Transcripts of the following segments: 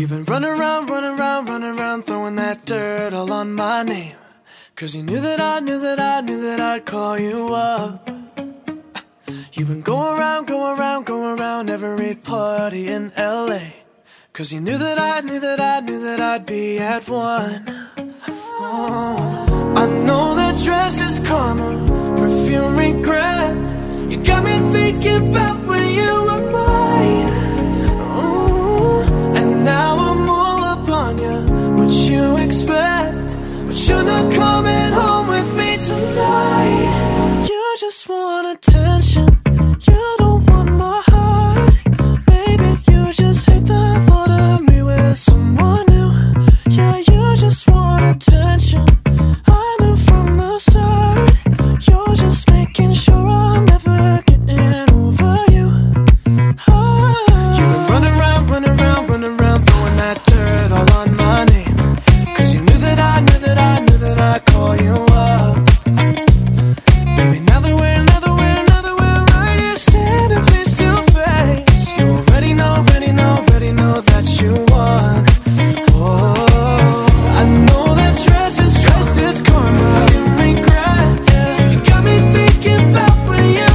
You've been running around, running around, running around, throwing that dirt all on my name. Cause you knew that I'd call you up. You've been going around, going around, going around every party in LA. Cause you knew that I'd be at one. Oh, I know that dress is karma, perfume regret. You got me thinking about when you were mine. Oh, and now I'm all up on you, what you expect. But you're not coming home with me tonight. You just want attention, you don't want my heart. Maybe you just hate the thought of me with someone new. Yeah, you just want attention, I knew from the start. You're just making sure I'm never getting over you. You've been running around, running around, running around, throwing that dirt all on my name. Cause you knew that I'd call you up. Baby, now that we're right here standing face to face, you already know that you won. Oh, I know that dress is karma, you regret. You got me thinking about when you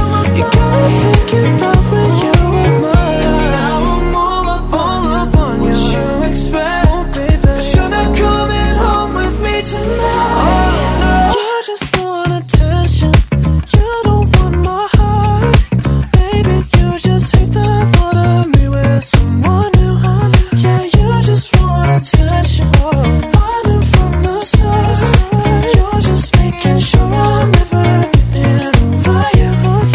were mine. Now I'm all up on you, what you expect. Oh, baby, but you're not coming home with me tonight. You just want attention, you don't want my heart. Maybe you just hate the thought of me with someone new. Yeah, you just want attention, I knew from the start. You're just making sure I'm never getting over you.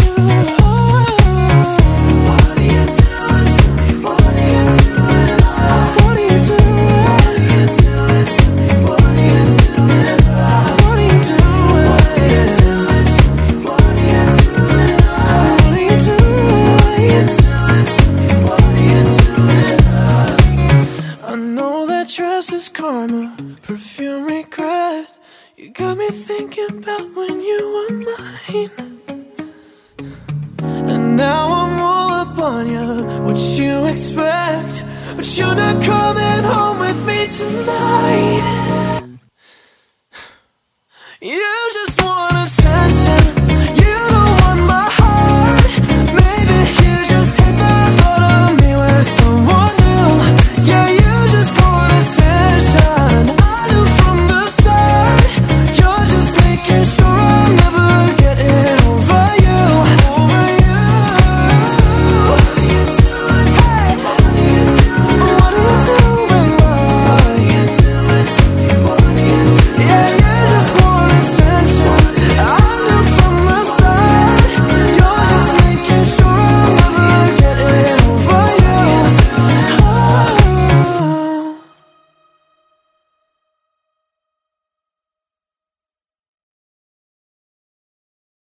What are you doing to me? What are you doing? What are you doing? What are you doing to me? What are you doing? What are you doing? What are you doing to me? What are you doing? What are you doing? What are you doing to me? What are you doing? I know that dress is karma, perfume regret. You got me thinking about when you were mine. And now I'm all up on you, what you expect. But you're not coming home with me tonight.